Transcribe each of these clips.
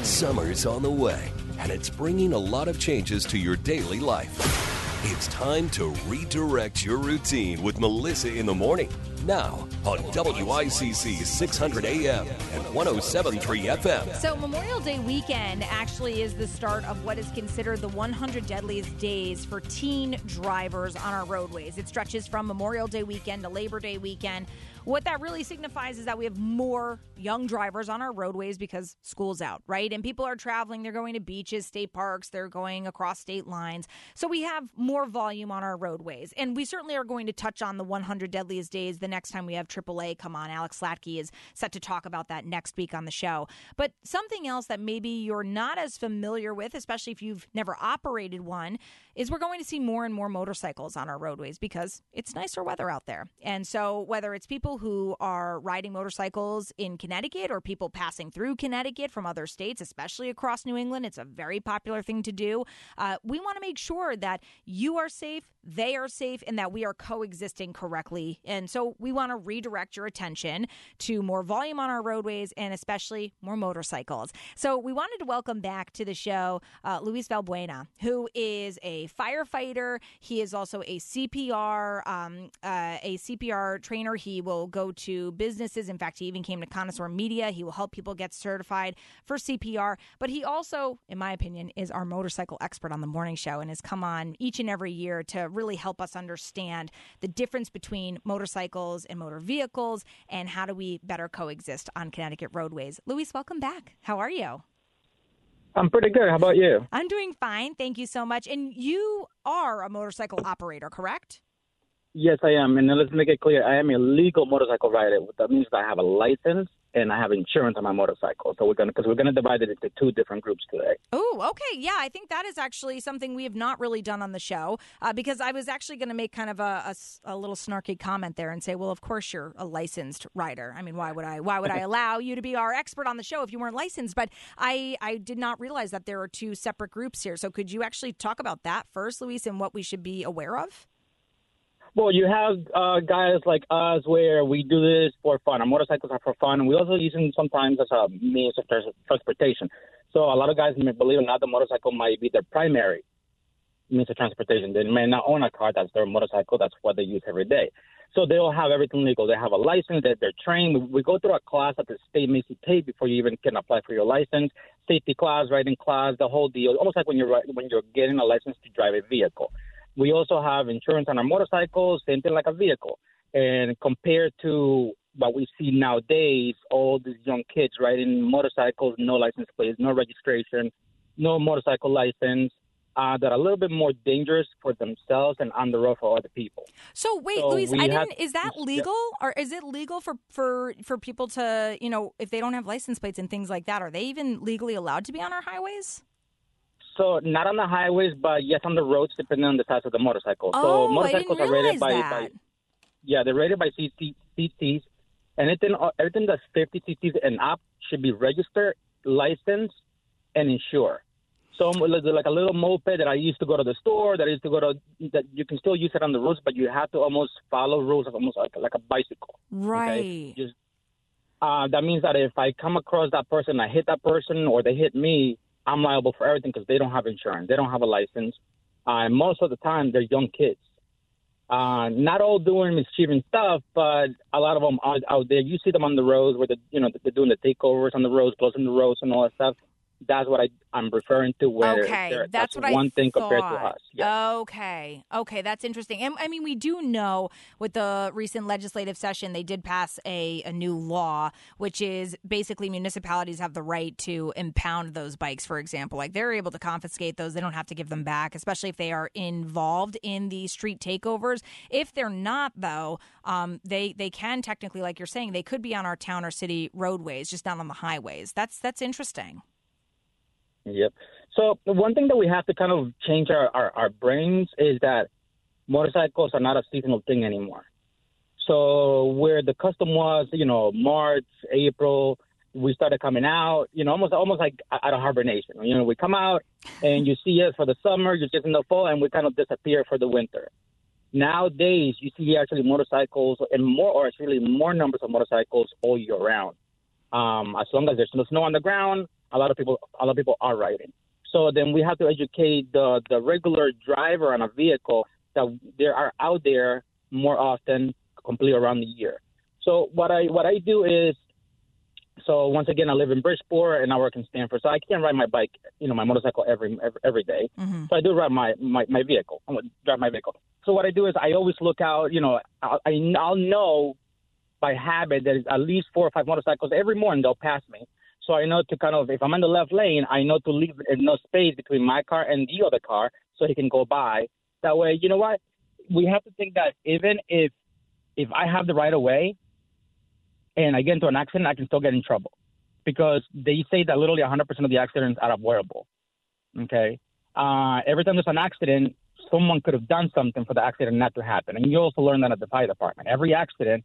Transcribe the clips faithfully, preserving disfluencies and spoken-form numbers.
Summer's on the way, and it's bringing a lot of changes to your daily life. It's time to redirect your routine with Melissa in the morning. Now on W I C C six hundred A M and one oh seven point three F M. So Memorial Day weekend actually is the start of what is considered the one hundred deadliest days for teen drivers on our roadways. It stretches from Memorial Day weekend to Labor Day weekend. What that really signifies is that we have more young drivers on our roadways because school's out, right? And people are traveling. They're going to beaches, state parks. They're going across state lines. So we have more volume on our roadways. And we certainly are going to touch on the one hundred deadliest days the next time we have triple A come on. Alex Slatke is set to talk about that next week on the show. But something else that maybe you're not as familiar with, especially if you've never operated one, is we're going to see more and more motorcycles on our roadways because it's nicer weather out there. And so whether it's people who are riding motorcycles in Connecticut or people passing through Connecticut from other states, especially across New England, it's a very popular thing to do. Uh, we want to make sure that you are safe, they are safe, and that we are coexisting correctly. And so we want to redirect your attention to more volume on our roadways and especially more motorcycles. So we wanted to welcome back to the show uh, Luis Valbuena, who is a firefighter. He is also a C P R, um, uh, a C P R trainer. He will go to businesses. In fact, he even came to Connoisseur Media. He will help people get certified for C P R. But he also, in my opinion, is our motorcycle expert on the morning show and has come on each and every year to really help us understand the difference between motorcycles and motor vehicles and how do we better coexist on Connecticut roadways. Luis, welcome back. How are you? I'm pretty good. How about you? I'm doing fine. Thank you so much. And you are a motorcycle operator, correct? Yes, I am. And let's make it clear, I am a legal motorcycle rider. That means that I have a license and I have insurance on my motorcycle. So we're going to, because we're going to divide it into two different groups today. Oh, okay. Yeah, I think that is actually something we have not really done on the show uh, because I was actually going to make kind of a, a, a little snarky comment there and say, well, of course you're a licensed rider. I mean, why would I, why would I allow you to be our expert on the show if you weren't licensed? But I, I did not realize that there are two separate groups here. So could you actually talk about that first, Luis, and what we should be aware of? Well, you have uh, guys like us where we do this for fun. Our motorcycles are for fun, and we also use them sometimes as a means of trans- transportation. So a lot of guys, may believe it or not, the motorcycle might be their primary means of transportation. They may not own a car. That's their motorcycle. That's what they use every day. So they'll have everything legal. They have a license. They're, they're trained. We, we go through a class that the state makes you take before you even can apply for your license. Safety class, riding class, the whole deal. Almost like when you're when you're getting a license to drive a vehicle. We also have insurance on our motorcycles, same thing like a vehicle. And compared to what we see nowadays, all these young kids riding motorcycles, no license plates, no registration, no motorcycle license, uh, that are a little bit more dangerous for themselves and on the road for other people. So wait, so Luis, I have, didn't, is that legal? Yeah. Or is it legal for, for, for people to, you know, if they don't have license plates and things like that, are they even legally allowed to be on our highways? So not on the highways, but yes, on the roads, depending on the size of the motorcycle. Oh, so motorcycles I didn't are rated by, that. by yeah, they're rated by C Cs. Anything, everything that's fifty C Cs and up should be registered, licensed, and insured. So like a little moped that I used to go to the store, that I used to go to, that you can still use it on the roads, but you have to almost follow rules of almost like, like a bicycle. Right. Okay? Just uh, that means that if I come across that person, I hit that person, or they hit me, I'm liable for everything because they don't have insurance. They don't have a license. Uh, and most of the time, they're young kids. Uh, not all doing mischievous stuff, but a lot of them are out there. You see them on the roads where they're, you know, they're doing the takeovers on the roads, closing the roads and all that stuff. That's what I, I'm referring to where okay, that's, that's what one I thing thought. compared to us. Yes. Okay. Okay, that's interesting. And I mean, we do know with the recent legislative session, they did pass a, a new law, which is basically municipalities have the right to impound those bikes, for example. Like they're able to confiscate those. They don't have to give them back, especially if they are involved in the street takeovers. If they're not, though, um, they, they can technically, like you're saying, they could be on our town or city roadways, just not on the highways. That's that's interesting. Yep. So the one thing that we have to kind of change our, our, our brains is that motorcycles are not a seasonal thing anymore. So where the custom was, you know, March, April, we started coming out, you know, almost almost like out of hibernation. You know, we come out and you see us for the summer, you're just in the fall, and we kind of disappear for the winter. Nowadays, you see actually motorcycles and more, or actually more numbers of motorcycles all year round. Um, as long as there's no snow on the ground, a lot of people a lot of people are riding. So then we have to educate the, the regular driver on a vehicle that there are out there more often, completely around the year. So what I what I do is, so once again, I live in Bridgeport and I work in Stanford, so I can't ride my bike, you know, my motorcycle every every, every day. Mm-hmm. So I do ride my, my, my vehicle. I drive my vehicle. So what I do is I always look out, you know, I'll, I, I'll know by habit that at least four or five motorcycles every morning they'll pass me. So I know to kind of, if I'm in the left lane, I know to leave enough space between my car and the other car so he can go by. That way, you know what? We have to think that even if if I have the right of way and I get into an accident, I can still get in trouble because they say that literally one hundred percent of the accidents are avoidable. Okay? Uh, every time there's an accident, someone could have done something for the accident not to happen. And you also learn that at the fire department. Every accident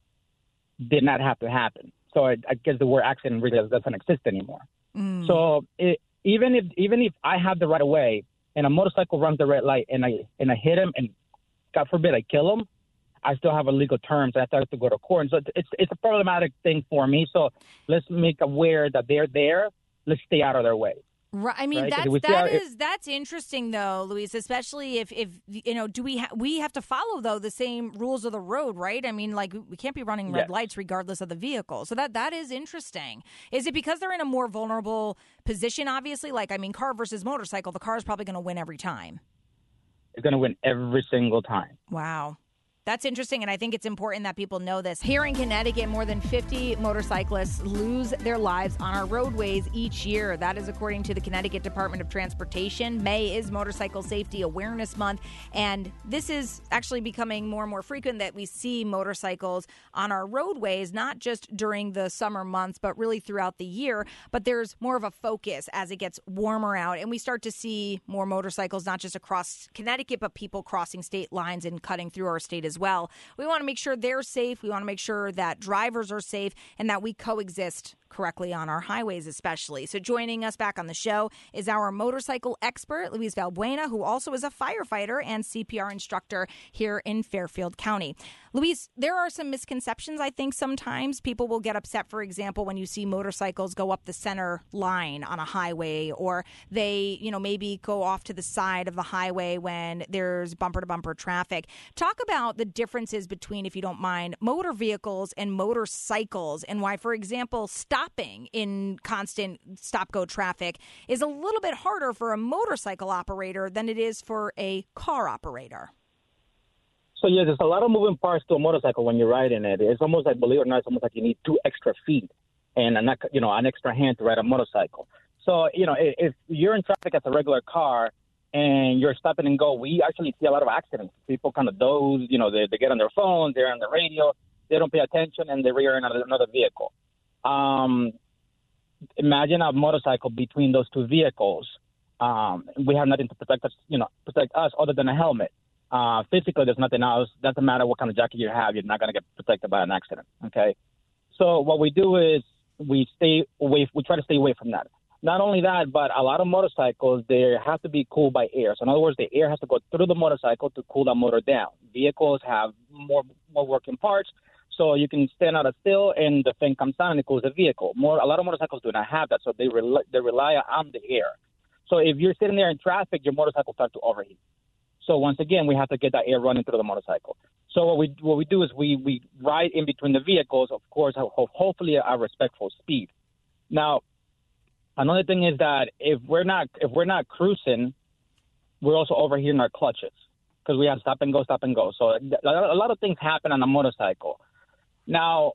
did not have to happen. So I, I guess the word accident really doesn't exist anymore. Mm. So it, even if even if I have the right of way and a motorcycle runs the red light and I and I hit him and God forbid I kill him, I still have a legal terms. I have to go to court. And so it's it's a problematic thing for me. So let's make aware that they're there. Let's stay out of their way. Right. I mean, right? that's that is that's interesting, though, Luis. Especially if, if you know, do we ha- we have to follow though the same rules of the road, right? I mean, like we can't be running red yes. lights regardless of the vehicle. So that that is interesting. Is it because they're in a more vulnerable position? Obviously, like I mean, car versus motorcycle, the car is probably going to win every time. It's going to win every single time. Wow. That's interesting, and I think it's important that people know this. Here in Connecticut, more than fifty motorcyclists lose their lives on our roadways each year. That is according to the Connecticut Department of Transportation. May is Motorcycle Safety Awareness Month, and this is actually becoming more and more frequent that we see motorcycles on our roadways, not just during the summer months, but really throughout the year. But there's more of a focus as it gets warmer out, and we start to see more motorcycles, not just across Connecticut, but people crossing state lines and cutting through our state as well. We want to make sure they're safe. We want to make sure that drivers are safe and that we coexist correctly on our highways especially. So joining us back on the show is our motorcycle expert, Luis Valbuena, who also is a firefighter and C P R instructor here in Fairfield County. Luis, there are some misconceptions, I think, sometimes. People will get upset, for example, when you see motorcycles go up the center line on a highway, or they, you know, maybe go off to the side of the highway when there's bumper-to-bumper traffic. Talk about the differences between, if you don't mind, motor vehicles and motorcycles, and why, for example, stopping in constant stop-go traffic is a little bit harder for a motorcycle operator than it is for a car operator. So, yeah, there's a lot of moving parts to a motorcycle when you're riding it. It's almost like, believe it or not, it's almost like you need two extra feet and, an, you know, an extra hand to ride a motorcycle. So, you know, if you're in traffic as a regular car and you're stopping and go, we actually see a lot of accidents. People kind of doze, you know, they, they get on their phones, they're on the radio, they don't pay attention, and they rear another, another vehicle. Um, imagine a motorcycle between those two vehicles. Um, we have nothing to protect us, you know, protect us other than a helmet. Uh, physically, there's nothing else. Doesn't matter what kind of jacket you have, you're not going to get protected by an accident. Okay. So what we do is we stay away. We try to stay away from that. Not only that, but a lot of motorcycles, they have to be cooled by air. So in other words, the air has to go through the motorcycle to cool the motor down. Vehicles have more more working parts, so you can stand out still and the thing comes down and it cools the vehicle. More, a lot of motorcycles do not have that, so they rely, they rely on the air. So if you're sitting there in traffic, your motorcycle starts to overheat. So once again, we have to get that air running through the motorcycle. So what we what we do is we, we ride in between the vehicles, of course, ho- hopefully at a respectful speed. Now, another thing is that if we're not if we're not cruising, we're also overheating our clutches because we have stop and go, stop and go. So a lot of things happen on a motorcycle. Now,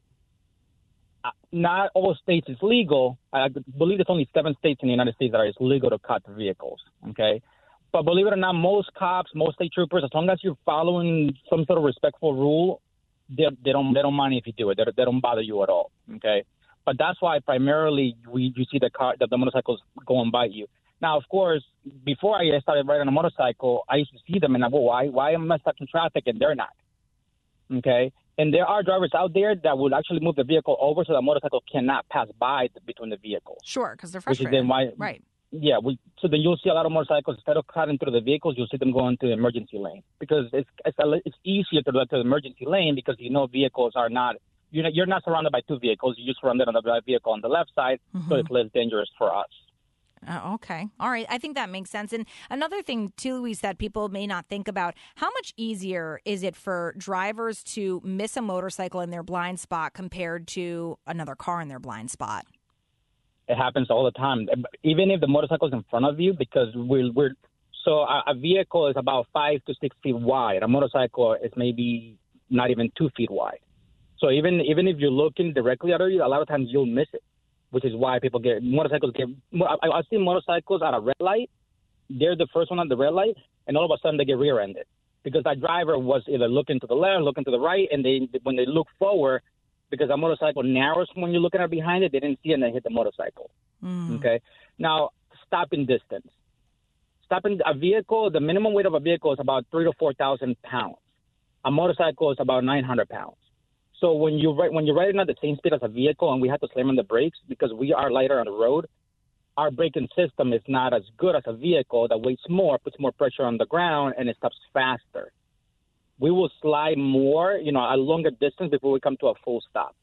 not all states is legal. I believe there's only seven states in the United States that are legal to cut vehicles. Okay. But believe it or not, most cops, most state troopers, as long as you're following some sort of respectful rule, they, they don't they don't mind if you do it. They, they don't bother you at all. Okay, but that's why primarily we you see the car, the, the motorcycles going by you. Now, of course, before I started riding a motorcycle, I used to see them and I go, why why am I stuck in traffic and they're not? Okay, and there are drivers out there that would actually move the vehicle over so the motorcycle cannot pass by the, between the vehicles. Sure, because they're frustrated. Which is then why, right. Yeah, we, so then you'll see a lot of motorcycles, instead of cutting through the vehicles, you'll see them going to the emergency lane because it's it's, a, it's easier to go to the emergency lane because you know vehicles are not you're not, you're not surrounded by two vehicles. You're just surrounded on the vehicle on the left side, mm-hmm. so it's less dangerous for us. Uh, okay. All right. I think that makes sense. And another thing, too, Luis, that people may not think about, how much easier is it for drivers to miss a motorcycle in their blind spot compared to another car in their blind spot? It happens all the time. Even if the motorcycle is in front of you, because we're, we're so a, a vehicle is about five to six feet wide. A motorcycle is maybe not even two feet wide. So even even if you're looking directly at you, a lot of times you'll miss it, which is why people get motorcycles get. I, I see motorcycles at a red light. They're the first one at the red light, and all of a sudden they get rear-ended because that driver was either looking to the left, looking to the right, and they when they look forward, because a motorcycle narrows when you're looking at behind it, they didn't see it and they hit the motorcycle. Mm. Okay. Now, stopping distance. Stopping a vehicle, the minimum weight of a vehicle is about three to four thousand pounds. A motorcycle is about nine hundred pounds. So when you when you're riding at the same speed as a vehicle and we have to slam on the brakes because we are lighter on the road, our braking system is not as good as a vehicle that weighs more, puts more pressure on the ground, and it stops faster. We will slide more, you know, a longer distance before we come to a full stop.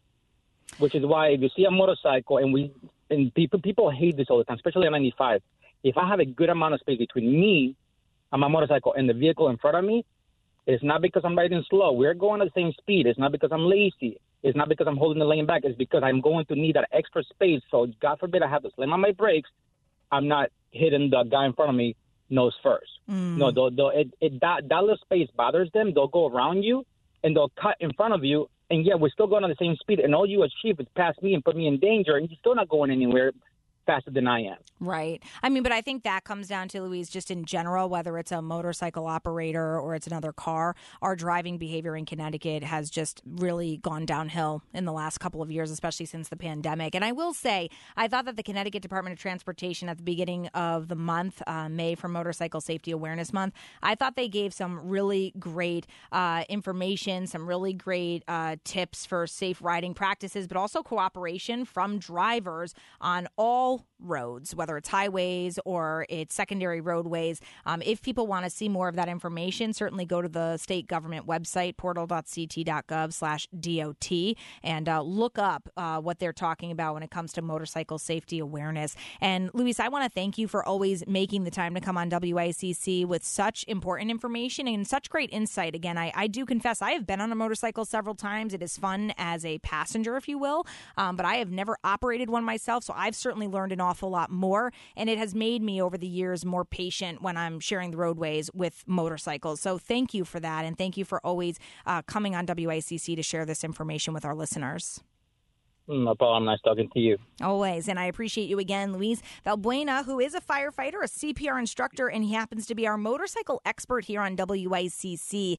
Which is why if you see a motorcycle, and we and people people hate this all the time, especially on ninety-five. If I have a good amount of space between me and my motorcycle and the vehicle in front of me, it's not because I'm riding slow. We're going at the same speed. It's not because I'm lazy. It's not because I'm holding the lane back. It's because I'm going to need that extra space. So God forbid I have to slam on my brakes. I'm not hitting the guy in front of me nose first. Mm. No, they'll, they'll, it, it, that, that little space bothers them. They'll go around you, and they'll cut in front of you. And, yeah, we're still going at the same speed. And all you achieve is pass me and put me in danger, and you're still not going anywhere faster than I am. Right. I mean, but I think that comes down to, Luis, just in general, whether it's a motorcycle operator or it's another car, our driving behavior in Connecticut has just really gone downhill in the last couple of years, especially since the pandemic. And I will say, I thought that the Connecticut Department of Transportation at the beginning of the month, uh, May for Motorcycle Safety Awareness Month, I thought they gave some really great uh, information, some really great uh, tips for safe riding practices, but also cooperation from drivers on all roads, whether it's highways or it's secondary roadways. Um, if people want to see more of that information, certainly go to the state government website, portal.ct.gov slash DOT, and uh, look up uh, what they're talking about when it comes to motorcycle safety awareness. And Luis, I want to thank you for always making the time to come on W I C C with such important information and such great insight. Again, I, I do confess I have been on a motorcycle several times. It is fun as a passenger, if you will, um, but I have never operated one myself, so I've certainly learned an awful lot more, and it has made me over the years more patient when I'm sharing the roadways with motorcycles. So thank you for that, and thank you for always uh, coming on W I C C to share this information with our listeners. No problem. Nice talking to you. Always. And I appreciate you again, Luis Valbuena, who is a firefighter, a C P R instructor, and he happens to be our motorcycle expert here on W I C C.